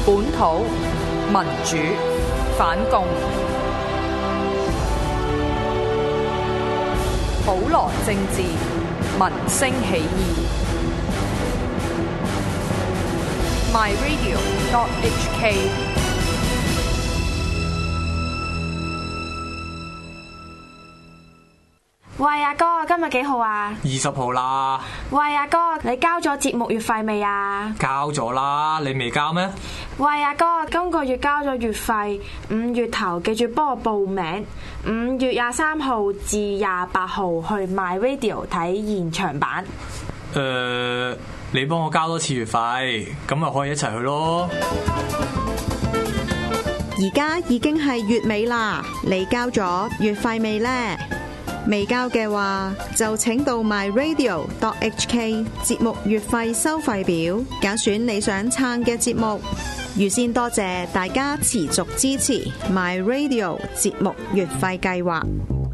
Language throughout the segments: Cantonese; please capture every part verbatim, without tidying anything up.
本土民主反共，普羅政治民聲起義。My Radio dot H K。 喂，阿哥，今日幾號啊？ 二十號啦。 喂，阿哥，你交咗節目月費未啊？ 交咗啦，你未交咩？ 喂，阿哥，今個月交咗月費，五月頭記住幫我報名，五月廿三號至廿八號去 My Radio 睇現場版。 誒、呃，你幫我交多次月費，咁咪可以一齊去咯。 而家已經係月尾啦，你交咗月費未呢？未交嘅話，就請到 My Radio dot H K 節目月費收費表，揀選你想撐嘅節目。預先多謝大家持續支持 My Radio 節目月費計劃。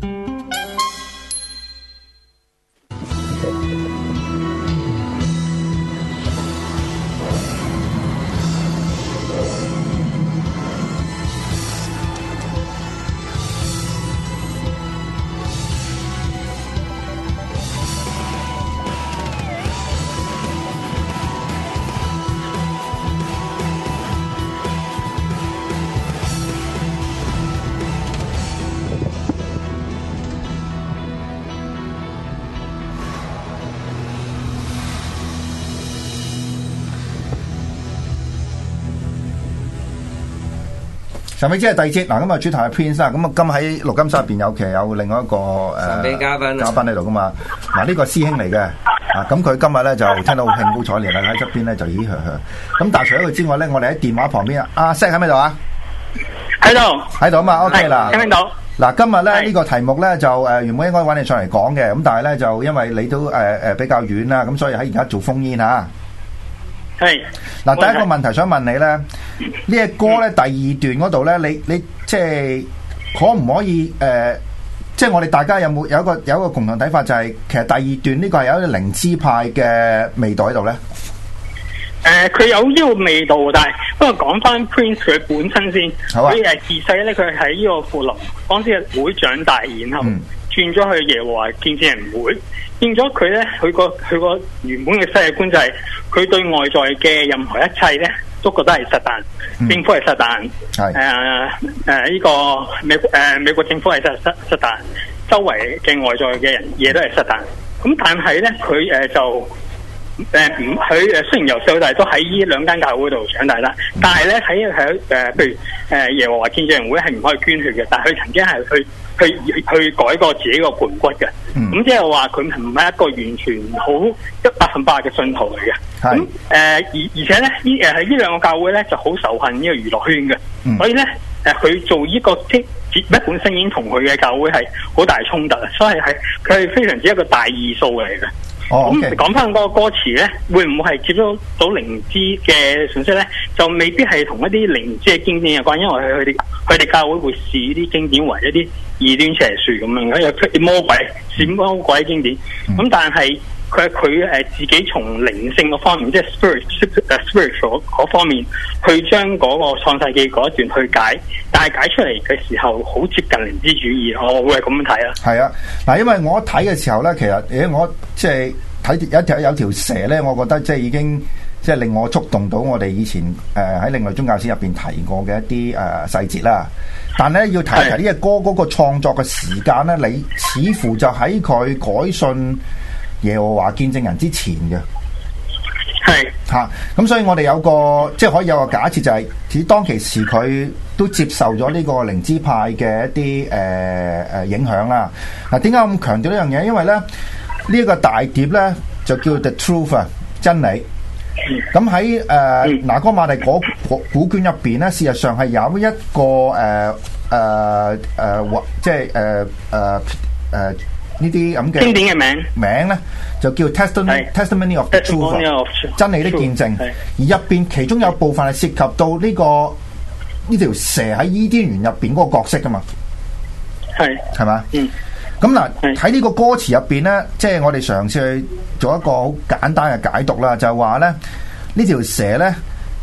上尾即係第二節嗱，咁啊主題係 Prince 啦，咁啊今喺錄音室入邊有其實有另外一個誒神秘嘉賓嘉賓喺度噶嘛，嗱呢個師兄嚟嘅，啊咁佢今日咧就聽到好興高采烈啦，喺側邊咧就咦呵呵，咁但係除咗佢之外咧，我哋喺電話旁邊啊，阿 Zeke 喺咪度啊？ 喺度， 喺度啊嘛 ，OK 啦， 聽唔聽到？ 嗱今日咧呢個題目咧就誒原本應該揾你上嚟講嘅，咁但係咧就因為你都誒誒比較遠啦，咁所以喺而家做烽煙嚇。係嗱，第一個問題想問你咧，呢隻歌咧第二段嗰度咧，你你即係可唔可以誒？即係我哋大家有冇有一個有一個共同睇法，就係其實第二段呢個係有一個靈知派嘅味道喺度咧。 誒，佢有呢個味道，但係不過講翻 Prince 佢本身先，佢誒自細咧，佢喺呢個富林安息日會長大，然後轉咗去耶和華見證人會。變咗佢咧，佢個佢個原本嘅世界觀就係佢對外在嘅任何一切咧，都覺得係撒旦，嗯、政府係撒旦，誒誒呢個美誒、呃、美國政府係撒撒撒旦，周圍嘅外在嘅人嘢都係撒旦。咁但係咧，佢誒、呃、就誒唔佢誒雖然由細到大都喺呢兩間教會度長大啦，但係咧喺喺誒譬如誒耶和華見證人會係唔可以捐血嘅，但係佢曾經係去。去去改過自己個盤骨嘅，咁即係話佢唔係一個完全好一百分百嘅信徒嚟嘅。咁誒而而且咧，呢誒喺呢兩個教會咧就好仇恨呢個娛樂圈嘅，嗯、所以咧誒佢做呢個即節目本身已經同佢嘅教會係好大衝突啊，所以係佢係非常之一個大異數嚟嘅。咁講翻嗰個歌詞咧，會唔會係接觸到靈知嘅信息咧？就未必係同一啲靈知嘅經典有關，因為佢哋佢哋教會會視啲經典為一啲異端邪說咁樣，有出魔鬼、視魔鬼經典。咁、嗯、但係佢佢誒自己從靈性嗰方面，即係 spirit 誒 spiritual 嗰方面，去將嗰個創世記嗰一段去解，但係解出嚟嘅時候，好接近靈知主義，我會係咁樣睇啦。係啊， 嗱，因為我睇嘅時候咧，其實誒我即係睇有條有條蛇咧，我覺得即係已經即係令我觸動到我哋以前誒喺、呃、另外宗教史入邊提過嘅一啲誒細節啦。但係咧要提一提呢隻歌嗰個創作嘅時間咧，你似乎就喺佢改信耶和華見證人之前嘅。係嚇，咁、啊、所以我哋有個即係可以有個假設，就係似當其時佢都接受咗呢個靈知派嘅一啲誒誒影響啦。嗱，點解咁強調呢樣嘢？因為咧呢一、這個大碟咧就叫 The Truth 啊，真理。咁喺誒拿哥馬利嗰古卷入邊咧，事實上係有一個誒誒誒即係誒誒誒呢啲咁嘅經典嘅名名咧，就叫 Testimony Testimony of the Truth， 真理的見證。而入邊其中有部分係涉及到呢、這個呢條蛇喺伊甸園入邊嗰個角色噶嘛，係係嘛？嗯。咁嗱，喺呢個歌詞入邊咧，即係我哋嘗試去做一個好簡單嘅解讀啦，就係話咧呢條蛇咧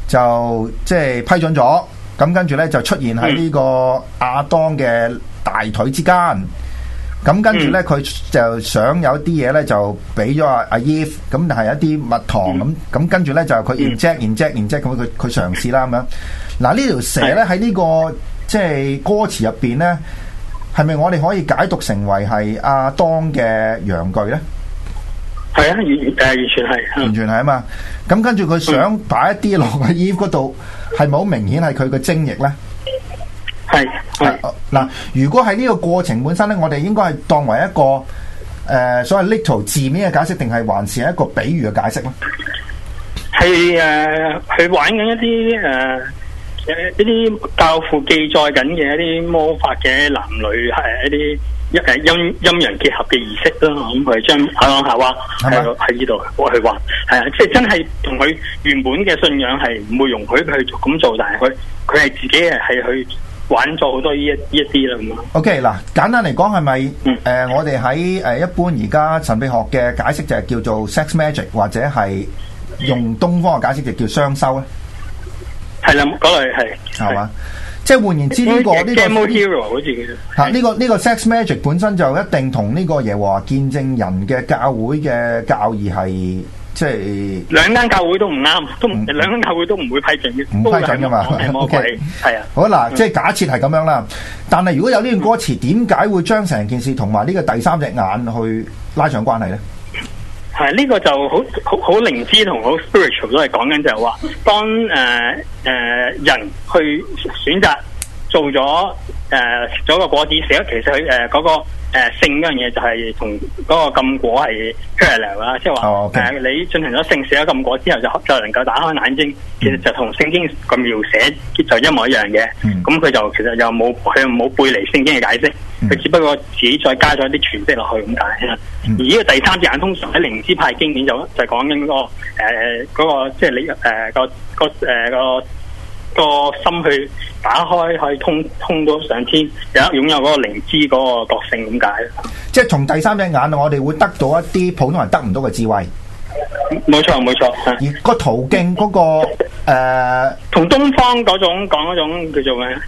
就即係批准咗，咁跟住咧就出現喺呢個亞當嘅大腿之間。咁跟住咧，佢、嗯、就想有啲嘢咧，就俾咗阿阿 Eve，咁但係一啲蜜糖咁，咁、嗯、跟住咧就佢 inject inject inject 咁，佢佢嘗試啦咁樣。嗱呢條蛇咧喺呢、這個即係歌詞入邊咧，係咪我哋可以解讀成為係亞當嘅陽具咧？ 係啊，完誒完全係， 完全係啊嘛。咁跟住佢想擺一啲落去 Eve 嗰度，係咪好明顯係佢嘅精液咧？ 係係嗱，如果喺呢個過程本身咧，我哋應該係當為一個誒、呃、所謂 literal 字面嘅解釋，定係還是係一個比喻嘅解釋咧？ 係誒，去玩緊一啲誒誒一啲教父記載緊嘅一啲魔法嘅男女係一啲一誒陰陰陽結合嘅儀式啦。咁佢將亞當夏娃喺喺呢度我去玩，係啊，即係真係同佢原本嘅信仰係唔會容許佢去咁做，但係佢佢係自己係係去。玩咗好多呢一呢一啲啦咁啊。 OK 嗱，簡單嚟講係咪誒我哋喺誒一般而家神秘學嘅解釋就係叫做 sex magic， 或者係用東方嘅解釋就叫雙修咧？ 係啦，嗰類係係嘛？即係換言之，呢、這個呢、這個 Game Hero 好似嚇呢個呢、這個 sex magic 本身就一定同呢個耶和華見證人嘅教會嘅教義係。即係兩間教會都唔啱，都唔兩間教會都唔會批准嘅， 唔批准噶嘛。 O K， 係啊。 好嗱，即係假設係咁樣啦。但係如果有呢段歌詞，點解會將成件事同埋呢個第三隻眼去拉上關係咧？ 係呢、這個就好好好靈知同好 spiritual 都係講緊就係話，當誒誒、呃呃、人去選擇做咗誒食咗個果子，食咗其實佢誒嗰個。誒、呃、性嗰樣嘢就係同嗰個禁果係 parallel 啦，即係話誒你進行咗性食咗禁果之後就就能夠打開眼睛，其實就同聖經個描寫就一模一樣嘅。咁、嗯、佢就其實又冇佢又冇背離聖經嘅解釋，佢、嗯、只不過自己再加咗啲詮釋落去咁解啦。而呢個第三隻眼通常喺靈知派經典就就講緊嗰個誒嗰、呃那個即係你誒個個誒個。個心去打開，可以通通到上天，有擁有嗰個靈知嗰個覺性咁解。 即係從第三隻眼，我哋會得到一啲普通人得唔到嘅智慧。 冇錯冇錯， 而個途徑嗰、那個誒， 同、呃、東方嗰種講嗰種叫做咩？誒、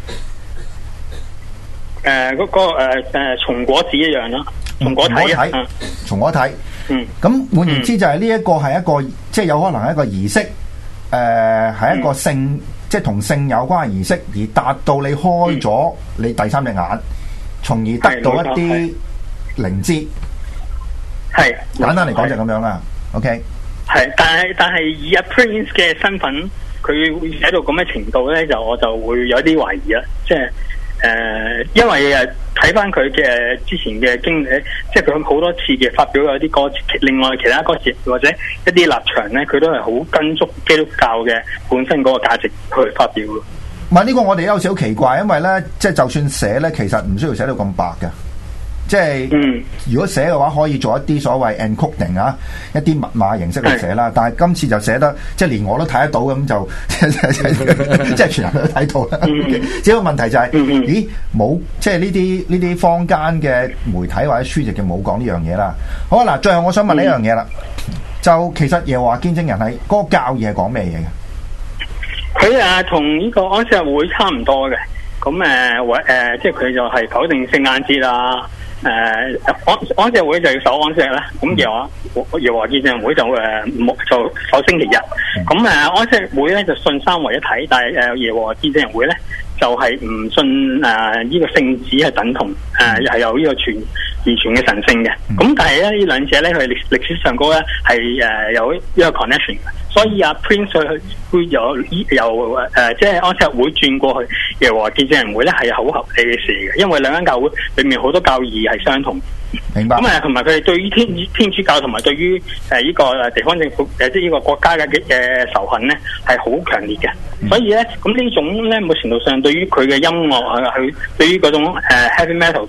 呃，嗰、那個誒誒松果子一樣咯，松果體啊， 松果體。嗯，咁換言之就係呢一個係一個，嗯、即係有可能係一個儀式。誒、呃，係一個性，嗯、即係同性有關嘅儀式，而達到你開咗你第三隻眼，從、嗯、而得到一啲靈知。係簡單嚟講就咁樣啦。OK。 係，但係但係以阿 Prince 嘅身份，佢會寫到咁嘅程度咧，就我就會有啲懷疑啦。即係誒、呃，因為誒睇翻佢嘅之前嘅經歷，即係佢好多次嘅發表有啲歌詞，另外其他歌詞或者一啲立場咧，佢都係好跟足基督教嘅本身嗰個價值去發表。 唔係呢個我哋有少少奇怪，因為咧，即係就算寫咧，其實唔需要寫到咁白嘅。即係，嗯、如果寫嘅話，可以做一啲所謂 encoding 啊，一啲密碼形式去寫啦。但係今次就寫得，即係連我都睇得到咁就，即係全人都睇到啦。嗯、只不過問題就係、是，嗯、咦冇，即係呢啲呢啲坊間嘅媒體或者書籍嘅冇講呢樣嘢啦。好啊，嗱，最後我想問呢樣嘢啦，嗯、就其實耶和華見證人係嗰、那個教義係講咩嘢嘅？ 佢啊同呢個安息日會差唔多嘅，咁誒或誒，即係佢就係否定聖誕節啦。誒、呃，安安息會就要守安息啦，咁嘅話，耶和華見證會就誒冇、呃、就守星期日。咁誒、呃，安息會咧就信三位一體，但係誒耶和華見證會咧就係、是、唔信誒呢、呃這個聖子係等同誒係、呃、有呢個全完全嘅神聖嘅。咁但係咧呢兩者咧佢歷歷史上高咧係誒有一個 connection 嘅，所以阿 Prince 佢會有由誒即係安息會轉過去耶和華見證人會咧係好合理嘅事嘅，因為兩間教會裏面好多教義係相同。 明白。咁啊，同埋佢哋對於天天主教同埋對於誒呢個地方政府誒即係呢個國家嘅嘅仇恨咧係好強烈嘅。嗯、所以咧，咁呢種咧某程度上對於佢嘅音樂啊，佢對於嗰種誒、呃、heavy metal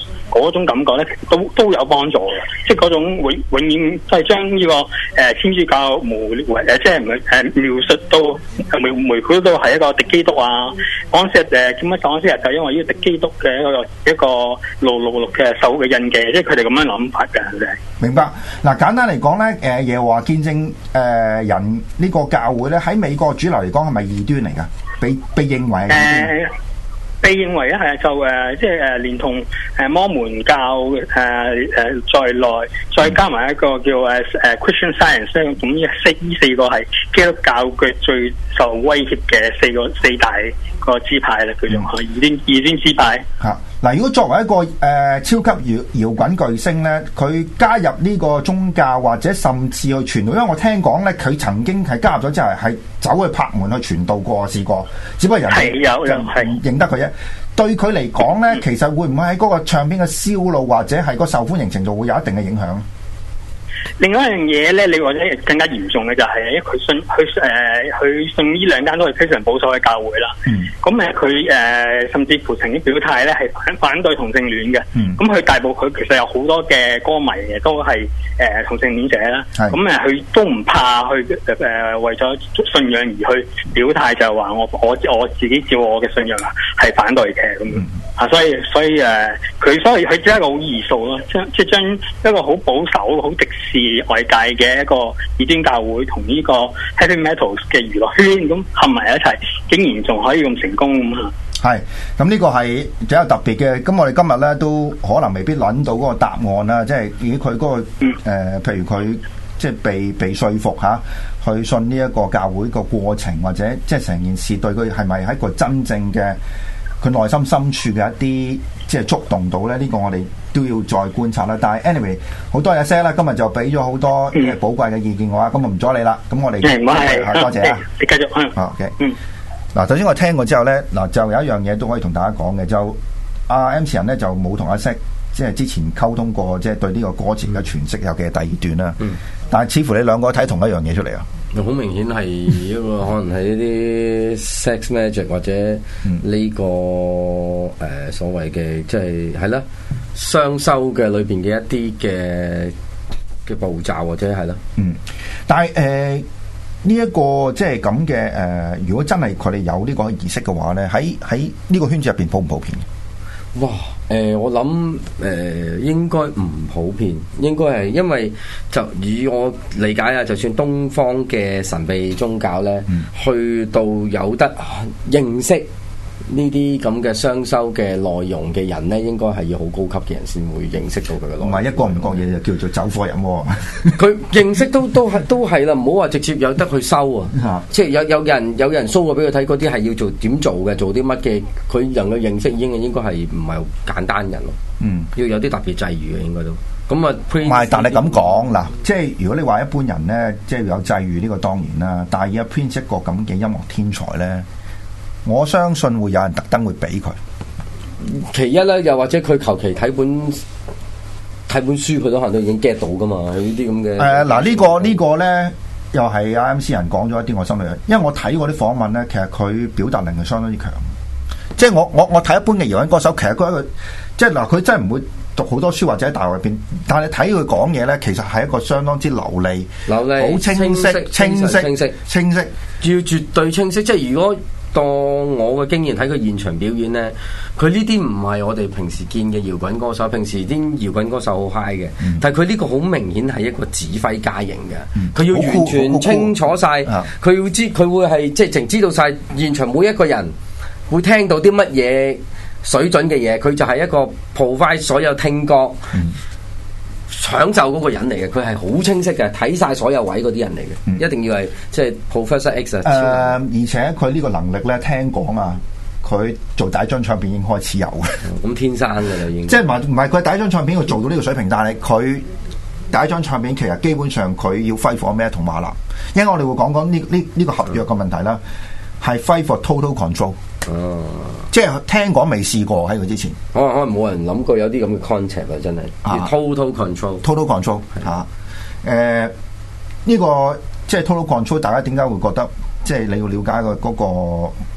嗰種感覺咧，都都有幫助嘅。即係嗰種永永遠即係將呢個誒、呃、天主教模誒即係唔係誒描述到描描繪到係一個敵基督啊！嗰陣時誒點解講嗰陣時就因為呢個敵基督嘅一個一個六六六嘅手嘅印記，即係佢哋咁樣諗法嘅。 明白嗱，簡單嚟講咧，誒耶和華見證誒、呃、人呢個教會咧，喺美國主流嚟講係咪異端嚟㗎？被被認為係異端。 呃被認為咧係就誒、呃，即係誒連同誒摩門教誒誒、呃、在內，再加埋一個叫誒誒 Christian Science 咧，咁呢四呢四個係基督教嘅最受威脅嘅四個四大個支派咧，叫做異端異端支派。 嚇嗱，如果作為一個誒、呃、超級搖搖滾巨星咧，佢加入呢個宗教或者甚至去傳道，因為我聽講咧，佢曾經係加入咗之後係走去拍門去傳道過，試過，只不過人哋有有係認得佢啫。對佢嚟講咧，嗯、其實會唔會喺嗰個唱片嘅銷路或者係個受歡迎程度會有一定嘅影響？ 另外一樣嘢咧，你或者更加嚴重嘅就係、是，因為佢信佢誒佢信呢兩間都係非常保守嘅教會啦。咁誒佢誒甚至乎曾經表態咧係反反對同性戀嘅。咁佢、嗯、大部佢其實有好多嘅歌迷嘅都係誒、呃、同性戀者啦。咁誒佢都唔怕去誒、呃、為咗信仰而去表態，就係話我我我自己照我嘅信仰啊係反對嘅咁。嗯、啊，所以所以誒佢、呃、所以佢只係一個好異數咯，將即係將一個好保守、好敵視外界嘅一個異端教會同呢個 heavy metal 嘅娛樂圈咁合埋一齊，竟然仲可以咁成功咁啊！ 係咁呢個係比較特別嘅。咁我哋今日咧都可能未必諗到嗰個答案啦，即係如果佢嗰個誒、呃，譬如佢即係被被說服嚇、啊、去信呢一個教會個過程，或者即係成件事對佢係咪喺一個真正嘅佢內心深處嘅一啲即係觸動到咧？呢、這個我哋都要再觀察啦。但係 anyway 好多謝 Zeke 啦，今日就俾咗好多嘅寶貴嘅意見我啊，咁啊唔阻你啦。咁我哋唔係多謝啊， 你繼續嗯。 好 OK。嗯。嗱，頭先我聽過之後咧，嗱就有一樣嘢都可以同大家講嘅，就阿 M 人咧就冇同阿 Zeke 即係之前溝通過，即係對呢個歌詞嘅詮釋，尤其係第二段啦。嗯。但係似乎你兩個睇同一樣嘢出嚟啊！ 好明顯係一個可能係一啲 sex magic 或者呢、這個誒、呃、所謂嘅即係係啦雙修嘅裏邊嘅一啲嘅嘅步驟或者係啦。嗯， 但係誒呢一個即係咁嘅誒，如果真係佢哋有呢個儀式嘅話咧，喺喺呢個圈子入邊普唔普遍？ 哇！誒、呃，我諗誒、呃、應該唔普遍，應該係因為就以我理解啊，就算東方嘅神秘宗教咧，嗯、去到有得認識呢啲咁嘅雙修嘅內容嘅人咧，應該係要好高級嘅人先會認識到佢嘅內容。唔係一個唔覺嘢就叫做走火入魔。 佢認識都都係都係啦，唔好話直接有得去修啊！即係有有人有人 show 過俾佢睇，嗰啲係要做點做嘅，做啲乜嘅，佢能夠認識已經應該係唔係簡單人咯。嗯，要有啲特別際遇嘅應該都。咁啊，唔係， 但係咁講嗱，即係如果你話一般人咧，即係有際遇呢個當然啦，但係而家 Prince 一個咁嘅音樂天才咧。我相信會有人特登會俾佢。 其一咧，又或者佢求其睇本睇本書，佢都可能都已經 get 到噶嘛。呢啲咁嘅。誒嗱、呃，呢、呢個呢個咧，又係阿 M C 人講咗一啲我心裏，因為我睇過啲訪問咧，其實佢表達能力相當之強。即係我我我睇一般嘅搖滾歌手，其實佢一個即係嗱，佢真係唔會讀好多書或者喺大學入邊，但係睇佢講嘢咧，其實係一個相當之流利、流利、 好清晰、清晰、清晰、清晰， 要絕對清晰。即係如果當我嘅經驗睇佢現場表演咧，佢呢啲唔係我哋平時見嘅搖滾歌手，平時啲搖滾歌手好 high 嘅，嗯、但係佢呢個好明顯係一個指揮家型嘅，佢、嗯、要完全清楚晒，佢要知佢會係即係淨知道晒現場每一個人會聽到啲乜嘢水準嘅嘢，佢就係一個 provide 所有聽覺。嗯享受嗰個人嚟嘅，佢係好清晰嘅，睇晒所有位嗰啲人嚟嘅，嗯、一定要係即係 Professor X 啊。誒、呃，而且佢呢個能力咧，聽講啊，佢做第一張唱片已經開始有嘅。咁、嗯、天生嘅啦，已經。即係唔係唔係佢第一張唱片佢做到呢個水平，但係佢第一張唱片其實基本上佢要揮霍咩同馬林，因為我哋會講講呢呢呢個合約嘅問題啦，係揮霍 total control。哦，即係聽講未試過喺佢之前，可能可能冇人諗過有啲咁嘅 concept 啊，真係、啊、total control，total control 嚇，誒呢個即係 total control，大家點解會覺得即係你要了解個嗰個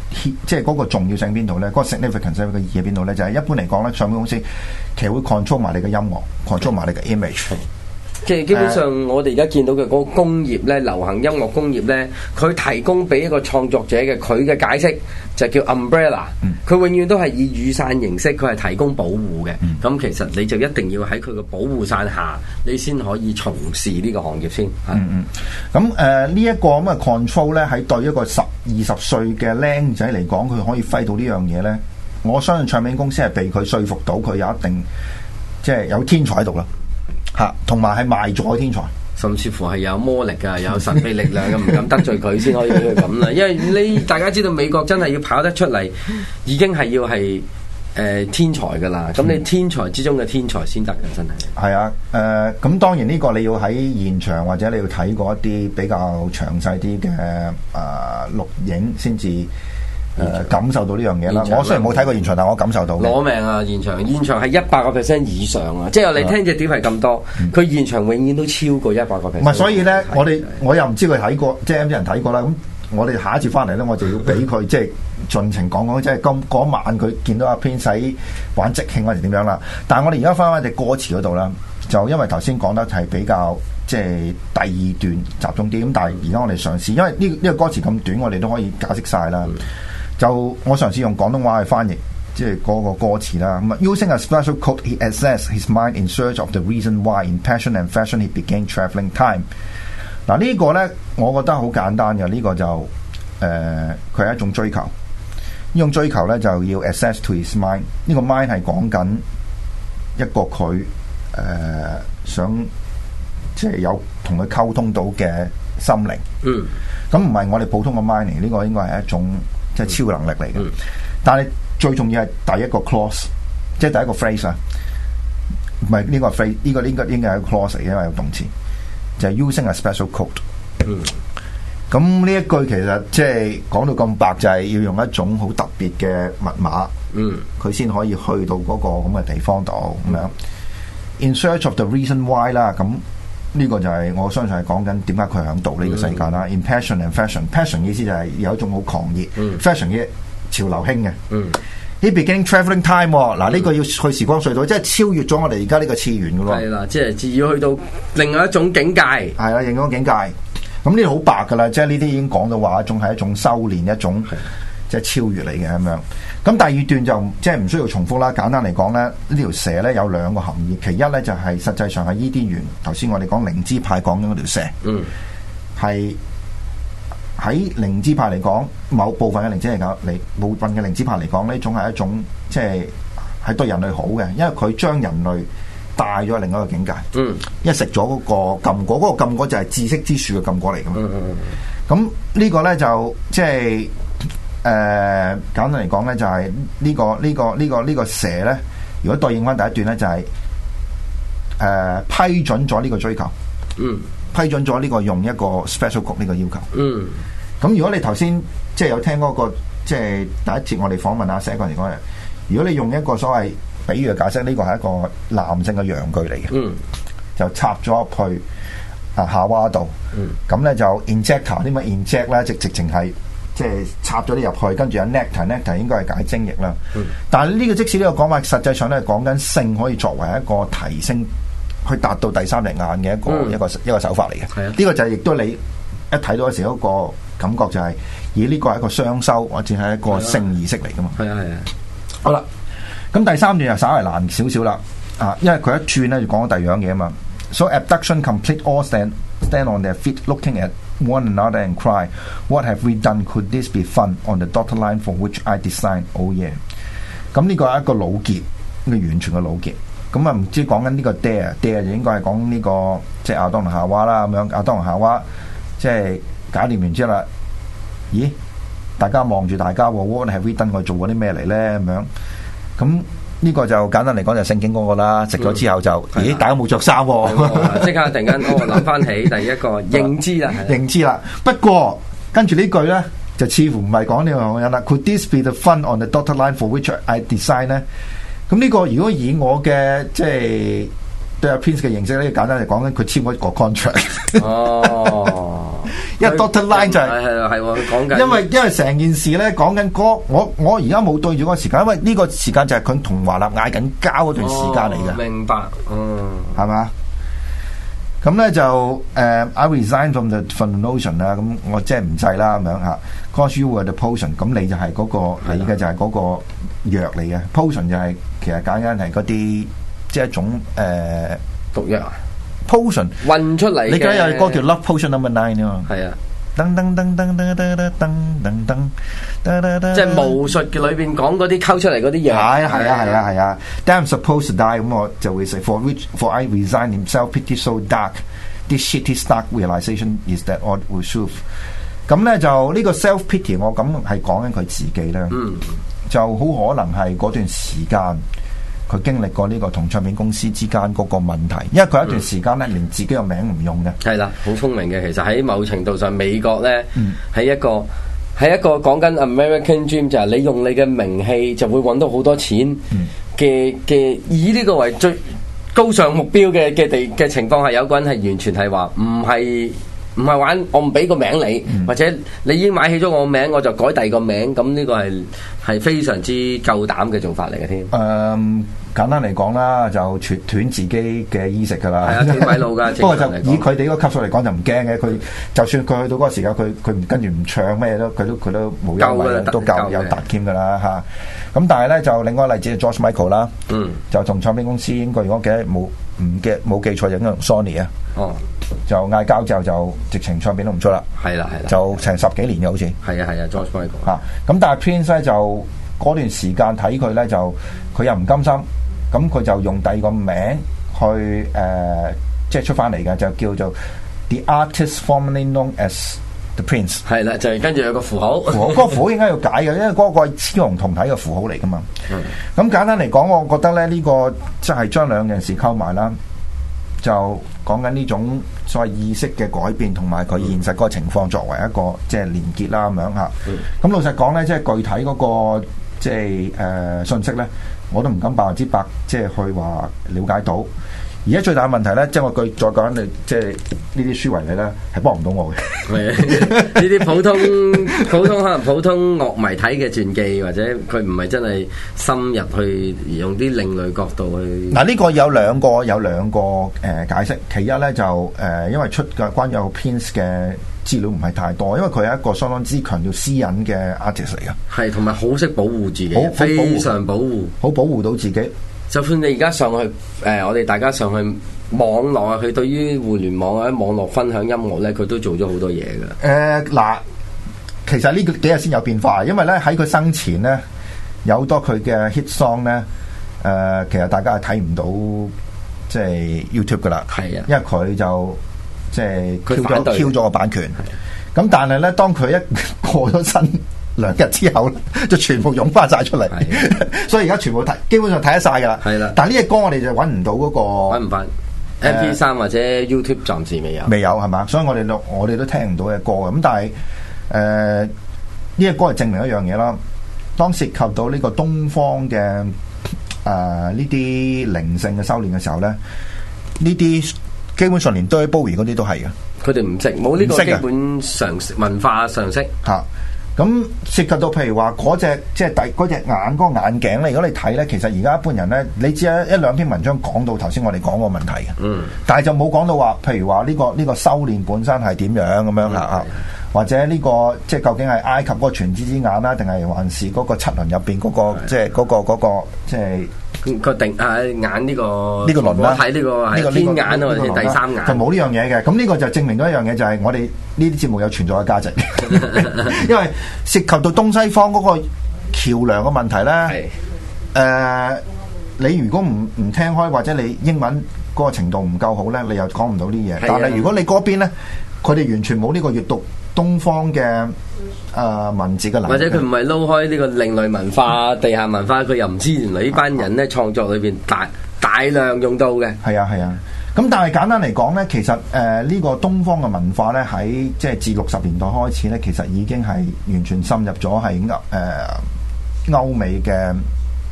即係嗰個重要性邊度咧？嗰、那個 significance 嘅意義喺邊度咧？就係、是、一般嚟講咧，唱片公司其實會 control 埋你嘅音樂 ，control 埋你嘅 image。 即係基本上，我哋而家見到嘅嗰個工業咧，流行音樂工業咧，佢提供俾一個創作者嘅佢嘅解釋就叫 umbrella。佢永遠都係以雨傘形式，佢係提供保護嘅。咁、嗯、其實你就一定要喺佢嘅保護傘下，你先可以從事呢個行業先。 嗯嗯。咁誒呢一個咁嘅 control 咧，喺對一個十二十歲嘅僆仔嚟講，佢可以揮到呢樣嘢咧。我相信唱片公司係被佢說服到，佢有一定即係有天才喺度啦。吓，同埋係賣咗天才， 甚至乎係有魔力噶，有神秘力量嘅，唔敢得罪佢先可以俾佢咁啦。因為你大家知道美國真係要跑得出嚟，已經係要係誒、呃、天才噶啦。咁你天才之中嘅天才先得嘅，真係。係啊，誒、 呃，咁當然呢個你要喺現場或者你要睇過一啲比較詳細啲嘅誒錄影先至。誒、呃、感受到呢樣嘢啦，我雖然冇睇過現場，但我感受到攞命啊！現場現場係一百個 percent 以上啊！即係你聽隻碟係咁多，佢、嗯、現場永遠都超過一百個 percent。唔係，所以咧，我哋我又唔知佢睇過，即係有啲人睇過啦。咁我哋下一次翻嚟咧，我就要俾佢即係盡情講講，即係今嗰晚佢見到阿 Prince 玩即興嗰時點樣啦。但係我哋而家翻返隻歌詞嗰度啦，就因為頭先講得係比較即係第二段集中啲，咁但係而家我哋嘗試，因為呢呢、這個歌詞咁短，我哋都可以解釋晒啦。嗯就我嘗試用廣東話去翻譯，即係嗰個歌詞啦。咁啊 ，Using a special code, he assessed his mind in search of the reason why, in passion and fashion, he began travelling time。嗱，呢個咧，我覺得好簡單嘅。呢、這個就誒，佢、呃、係一種追求。呢種追求咧，就要 access to his mind。呢個 mind 係講緊一個佢誒、呃、想即係有同佢溝通到嘅心靈。嗯。咁唔係我哋普通嘅 mind 嚟，呢個應該係一種。即係超能力嚟嘅，嗯、但係最重要係第一個 clause，即係第一個 phrase 啊，唔係呢個 phrase，呢個應該應該係一個 clause 嚟嘅，因為有動詞，就係、是、using a special code。嗯，咁呢一句其實即係講到咁白，就係要用一種好特別嘅密碼，嗯，佢先可以去到嗰個咁嘅地方度咁樣。In search of the reason why 啦，咁。呢個就係、是、我相信係講緊點解佢喺度呢個世界啦。Mm. In passion and fashion，passion 意思就係有一種好狂熱、mm.，fashion 嘅潮流興嘅。Mm. He began travelling time，嗱呢、mm. 個要去時光隧道，即係超越咗我哋而家呢個次元噶咯。係啦，即係只要去到另外一種境界。係啦，另外一種境界。咁呢度好白噶啦，即係呢啲已經講到話一種係一種修煉，一種即係超越嚟嘅咁樣。咁第二段就即係唔需要重複啦。簡單嚟講咧，呢條蛇咧有兩個含義。其一咧就係、是、實際上係伊甸園。頭先我哋講靈知派講緊嗰條蛇，嗯，係喺靈知派嚟講，某部分嘅靈知嚟講，嚟部分嘅靈知派嚟講，呢種係一種即係係對人類好嘅，因為佢將人類帶咗另一個境界。嗯，一食咗嗰個禁果，嗰、那個禁果就係知識之樹嘅禁果嚟㗎嘛。嗯嗯嗯。咁呢個咧就即係。誒、呃，簡單嚟講咧，就係、是、呢、這個呢、這個呢、這個呢、這個蛇咧，如果對應翻第一段咧，就係、是、誒、呃、批准咗呢個追求，嗯，批准咗呢個用一個 special code 呢個要求，嗯，咁如果你頭先即係有聽嗰、那個即係第一節我哋訪問阿寫個人嚟講，如果你用一個所謂比喻嘅解釋，呢、這個係一個男性嘅陽具嚟嘅，嗯，就插咗入去啊夏娃度，嗯，咁咧就 injector 啲乜 inject 咧，直直情係。即係插咗啲入去，跟住有 nectar，nectar 應該係解精液啦。嗯、但係呢個即使呢個講法，實際上咧講緊性可以作為一個提升，去達到第三隻眼嘅一個、嗯、一個一個手法嚟嘅。係啊，呢個就係亦都你一睇到嘅時候，嗰個感覺就係、是，咦？呢個係一個雙修，或者係一個性儀式嚟噶嘛。係啊係啊。好啦，咁第三段就稍為難少少啦。啊，因為佢一轉咧就講咗第二樣嘢啊嘛。So abduction complete all stand stand on their feet looking at one another and cry, what have we done? Could this be fun? On the dotted line for which I designed, oh yeah. 咁呢個係一個老結，呢個完全嘅老結。咁啊唔知講緊呢個 dare，dare 就應該係講呢個即係亞當同夏娃啦咁樣。亞當同夏娃即係搞掂完之後啦，咦？大家望住大家，what have we done？我做過啲咩嚟咧？咁樣咁。呢個就簡單嚟講就聖經嗰個啦，食咗之後就，嗯、咦？大家冇着衫喎，即刻突然間我諗翻起第一個認知啦，認知啦。不過跟住呢句咧，就似乎唔係講呢個人啦。Could this be the fun on the dotted line for which I design 咧？咁呢個如果以我嘅即係對阿 Prince 嘅認識咧，簡單嚟講緊佢簽嗰個 contract。 哦， 因為 Doctor Line 就係係係係喎，講緊。 因為因為成件事咧講緊嗰我我而家冇對住嗰個時間，因為呢個時間就係佢同華納嗌緊交嗰段時間嚟嘅。 哦，明白，嗯， 係嘛？咁咧就誒、uh, ，I resign from the from the notion 啦，咁我即係唔制啦咁樣嚇。Cause you were the potion，咁你就係嗰、個，你嘅就係嗰個藥嚟嘅。Potion 就係、係、其實簡單係嗰啲即係一種誒、呃、 毒藥啊。 Potion 運出嚟嘅， 你記得有歌叫 Love Potion Number Nine 啊嘛。 係啊。 噔噔噔噔噔噔噔噔噔噔， 即係巫術嘅裏邊講嗰啲溝出嚟嗰啲嘢。 係啊係啊係啊係啊。Damn supposed to die， 咁我就會寫 For which for I resign himself pity so dark this shitty stark realization is that all was truth。咁咧就呢個 self pity 我咁係講緊佢自己咧， 嗯， 就好可能係嗰段時間。佢經歷過呢個同唱片公司之間嗰個問題，因為佢一段時間咧、嗯、連自己個名唔用嘅。係啦，好聰明嘅。其實喺某程度上，美國咧係、嗯、一個係一個講緊 American Dream， 就係你用你嘅名氣就會揾到好多錢嘅嘅、嗯，以呢個為最高尚目標嘅嘅地嘅情況下，有個人係完全係話唔係唔係玩，我唔俾個名你、嗯，或者你已經買起咗我名，我就改第二個名，咁呢個係係非常之夠膽嘅做法嚟嘅添。誒、 嗯，簡單嚟講啦，就斷斷自己嘅衣食噶啦。 係啊，斷米路噶。 不過就以佢哋嗰個級數嚟講就唔驚嘅，佢就算佢去到嗰個時間，佢佢唔跟住唔唱咩都，佢都佢都冇優惠，都夠有達添噶啦嚇。咁但係咧就另外一個例子係 George Michael 啦，嗯，就同唱片公司應該如果記得冇唔記冇記錯就應該同 Sony 啊。哦。就嗌交之後就直情唱片都唔出啦，係啦係啦，就成十幾年嘅好似， 係啊係啊 George Michael 嚇，咁但係 Prince 咧就嗰段時間睇佢咧就佢又唔甘心，咁佢就用第二個名去誒、呃、即係出翻嚟嘅，就叫做 The Artist Formerly Known as The Prince， 係啦，就係跟住有個符號， 符號嗰、嗰個符號應該要解嘅，因為嗰個係雌雄同體嘅符號嚟噶嘛。咁、嗯、簡單嚟講，我覺得咧呢、呢個即係將兩件事溝埋啦。就講緊呢種所謂意識嘅改變，同埋佢現實嗰個情況作為一個即係連結啦咁樣嚇。咁、嗯、老實講咧，即係具體嗰、那個即係誒信息咧，我都唔敢百分之百即係去話了解到。而家最大嘅問題咧，即係我句再講你，即係呢啲書為例咧，係幫唔到我嘅。 呢啲普通普通可能普通樂迷睇嘅傳記，或者佢唔係真係深入去用啲另類角度去。 嗱，呢個有兩個有兩個誒、呃、解釋。其一咧就誒、呃，因為出嘅關於有 Prince 嘅資料唔係太多，因為佢係一個相當之強調私隱嘅 artist 嚟嘅。 係，同埋好識保護自己，非常保護， 好保護到自己。 就算你而家上去，誒、呃，我哋大家上去網絡啊，佢對於互聯網或者網絡分享音樂咧，佢都做咗好多嘢㗎。 誒嗱、呃，其實呢幾日先有變化，因為咧喺佢生前咧有好多佢嘅 hit song 咧，誒、呃，其實大家係睇唔到即係 YouTube 㗎啦。係啊，因為佢就即係 Q 咗 Q 咗個版權。咁但係咧，當佢一過咗身兩日之後就全部湧翻晒出嚟，所以而家全部睇，基本上睇得晒噶啦。係啦，但係呢隻歌我哋就揾唔到嗰、那個， 揾唔翻 M P 三或者 YouTube 暫時未有， 未有係嘛？所以我哋都我哋都聽唔到嘅歌嘅。咁但係誒呢隻歌係證明一樣嘢啦。當涉及到呢個東方嘅誒呢啲靈性嘅修煉嘅時候咧，呢啲基本上連 David Bowie 嗰啲都係嘅。 佢哋唔識，冇呢個基本常識文化常識嚇。咁涉及到譬如話嗰隻即係第嗰隻眼嗰個眼鏡咧，如果你睇咧，其實而家一般人咧，你知一一兩篇文章講到頭先我哋講個問題嘅，嗯，但係就冇講到話，譬如話呢個呢個修煉本身係點樣咁樣嚇啊，或者呢個即係究竟係埃及嗰個全知之眼啦，定係還是嗰個七輪入邊嗰個即係嗰個嗰個即係個定啊眼呢個呢個輪啦， 睇呢個係天眼啊，或者第三眼， 就冇呢樣嘢嘅。咁呢個就證明咗一樣嘢，就係我哋呢啲節目有存在嘅價值，因為涉及到東西方嗰個橋梁嘅問題咧。誒、呃，你如果唔唔聽開，或者你英文嗰個程度唔夠好咧，你又講唔到啲嘢。但係如果你嗰邊咧，佢哋完全冇呢個閱讀東方嘅誒、呃、文字嘅能力， 或者佢唔係撈開呢個另類文化、地下文化，佢又唔知原來呢班人咧創作裏邊大大量用到嘅。 係啊係啊，咁但係簡單嚟講咧，其實誒呢、呃這個東方嘅文化咧，喺即係自六十年代開始咧，其實已經係完全滲入咗係歐誒歐美嘅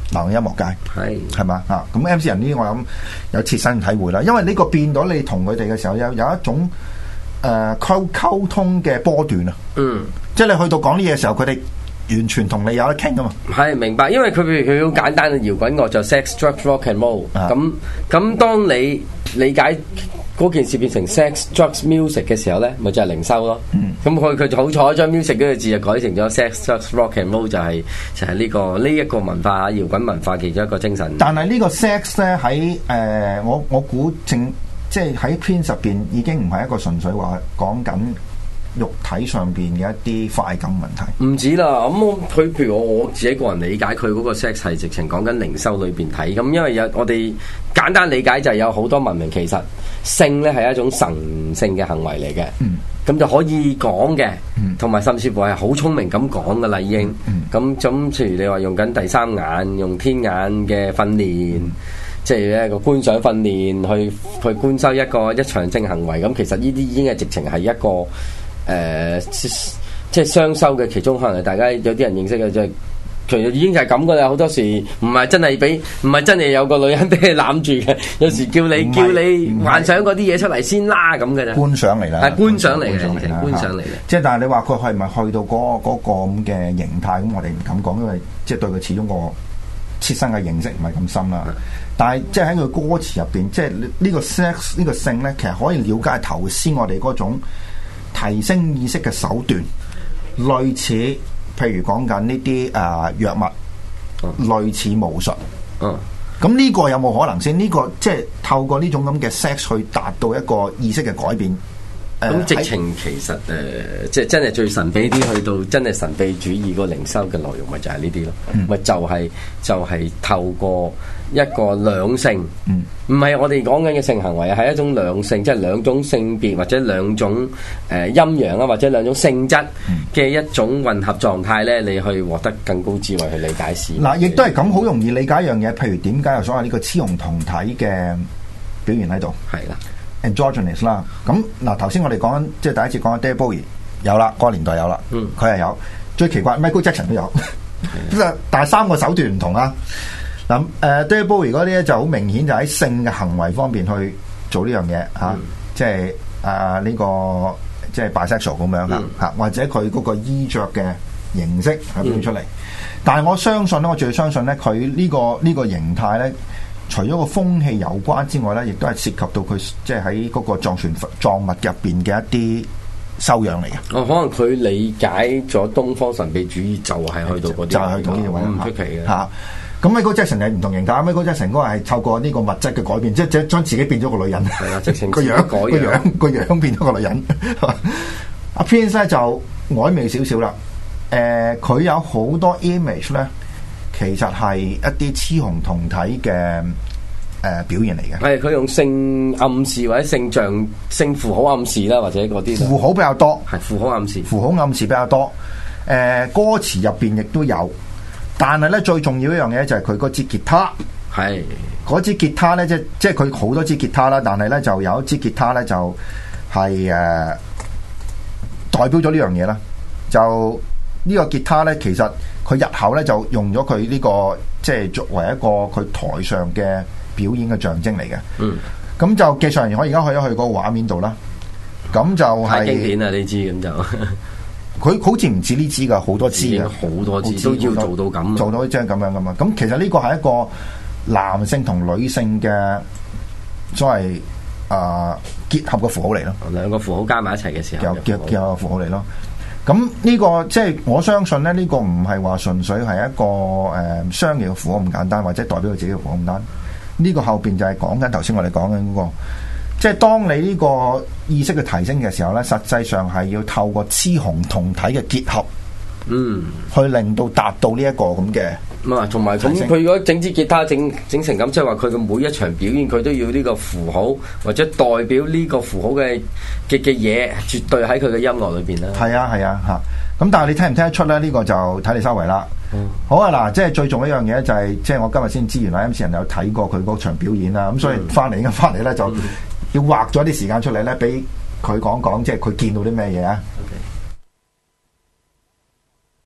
流行音樂界， 係係嘛啊？咁 M C 人呢啲我諗有切身體會啦，因為呢個變咗你同佢哋嘅時候有有一種誒溝溝通嘅波段啊，嗯，即係你去到講呢嘢嘅時候，佢哋完全同你有得傾噶嘛。係明白，因為佢譬如佢好簡單嘅搖滾樂就 sex, drugs, rock and roll，咁咁當你理解嗰件事變成 sex, drugs, music 嘅時候咧，咪就係靈修咯。咁佢佢就好彩將 music 嗰個字就改成咗 sex, drugs, rock and roll， 就係、是、就係、是、呢、這個呢一、這個文化搖滾文化其中一個精神。 但係呢個 sex 咧喺誒我我估正即係喺 Prince 入邊已經唔係一個純粹話講緊肉體上邊嘅一啲快感問題。 唔止啦，咁佢譬如我我自己個人理解佢嗰個 sex 係直情講緊靈修裏邊睇，咁因為有我哋簡單理解就係有好多文明其實性咧係一種神聖嘅行為嚟嘅。嗯。咁就可以講嘅，同埋甚至乎係好聰明咁講噶啦，已經。咁咁，譬如你話用緊第三眼、用天眼嘅訓練，即係一個觀賞訓練，去去觀修一個一場性行為。咁其實呢啲已經係直情係一個誒、呃，即係雙修嘅其中可能大家有啲人認識嘅就係。其實已經係咁噶啦，好多時唔係真係俾，唔係真係有個女人俾你攬住嘅，有時叫你叫你幻想嗰啲嘢出嚟先啦咁嘅啫。 觀賞嚟啦， 係觀賞嚟嘅，觀賞嚟嘅。 即係但係你話佢係咪去到嗰、嗰個嗰、嗰個咁嘅形態？咁我哋唔敢講，因為即係對佢始終個切身嘅認識唔係咁深啦。但係即係喺佢歌詞入邊，即係呢個 sex 呢個性咧，其實可以了解頭先我哋嗰種提升意識嘅手段，類似。譬如講緊呢啲誒藥物，嗯、類似巫術，嗯，咁呢個有冇可能先？呢、呢個即係透過呢種咁嘅 sex 去達到一個意識嘅改變。咁、 呃、直情其實誒、呃，即係真係最神秘啲，去到真係神秘主義個靈修嘅內容，咪就係呢啲咯，咪、嗯、就係、是、就係、是、透過一個兩性，唔係、嗯、我哋講緊嘅性行為啊，係一種兩性，即係兩種性別或者兩種誒、呃、陰陽啊，或者兩種性質嘅一種混合狀態咧，你去獲得更高智慧去理解事。 嗱，亦都係咁好容易理解一樣嘢，譬如點解有所謂呢個雌雄同體嘅表現喺度？係啦。Androgynous 啦，咁嗱頭先我哋講緊即係第一次講緊 David Bowie 有啦，嗰個年代有啦，嗯，佢係有。最奇怪 Michael Jackson 都有，的但係三個手段唔同啦。嗱誒 David Bowie 嗰啲咧就好明顯就喺性嘅行為方面去做呢樣嘢嚇，即係啊呢個即係 bisexual 咁樣嚇，嗯、或者佢嗰個衣着嘅形式係表現出嚟。嗯、但係我相信咧，我最相信咧，佢呢、呢個呢、呢個形態咧。除咗個風氣有關之外咧，亦都係涉及到佢即係喺嗰個藏傳藏物入邊嘅一啲修養嚟嘅。哦，可能佢理解咗東方神秘主義就係去到嗰啲，就係去到呢啲位唔出奇嘅嚇。咁 Michael Jackson 係唔同形態，Michael Jackson 嗰個係透過呢個物質嘅改變，即係將自己變咗個女人。係啊，直情個樣個樣個樣變咗個女人。阿 Prince 咧就曖昧少少啦。誒、呃，佢有好多 image 咧。其實係一啲雌雄同體嘅誒、呃、表現嚟嘅，係佢用性暗示或者性象、性符號暗示啦，或者嗰啲符號比較多，係符號暗示，符號暗示比較多。誒、呃，歌詞入邊亦都有，但係咧最重要一樣嘢就係佢嗰支吉他，係嗰支吉他咧，即即係佢好多支吉他啦，但係咧就有一支吉他咧就係、是、誒、呃、代表咗呢樣嘢啦，就呢個吉他咧其實。佢日後咧就用咗佢呢個即係作為一個佢台上嘅表演嘅象徵嚟嘅。嗯，咁就技術人員可以而家去咗去個畫面度啦。咁就係、是、太經典啦呢支咁就。佢好似唔止呢支㗎，好多支嘅，好多支都要做到咁，做到即係咁樣噶嘛。咁其實呢個係一個男性同女性嘅所謂啊、呃、結合嘅符號嚟咯。兩個符號加埋一齊嘅時候，結結結合嘅符號嚟咯。咁呢、這個即係我相信咧，呢、這個唔係話純粹係一個誒、呃、商業嘅符號咁簡單，或者代表佢自己嘅符號咁簡單。呢、這個後邊就係講緊頭先我哋講緊嗰個，即係當你呢個意識嘅提升嘅時候咧，實際上係要透過雌雄同體嘅結合，嗯，去令到達到呢一個咁嘅。咁啊，同埋咁佢如果整支吉他整整成咁，即係話佢嘅每一場表演，佢都要呢個符號或者代表呢個符號嘅嘅嘅嘢，絕對喺佢嘅音樂裏邊啦。係啊，係啊，嚇！咁但係你聽唔聽得出咧？呢、這個就睇你收圍啦。嗯、好啊，嗱，即係最重要一樣嘢就係、是，即係我今日先知原來 M C 人有睇過佢嗰場表演啦。咁、嗯、所以翻嚟應該翻嚟咧，就要畫咗啲時間出嚟咧，俾佢講講，即係佢見到啲咩嘢啊？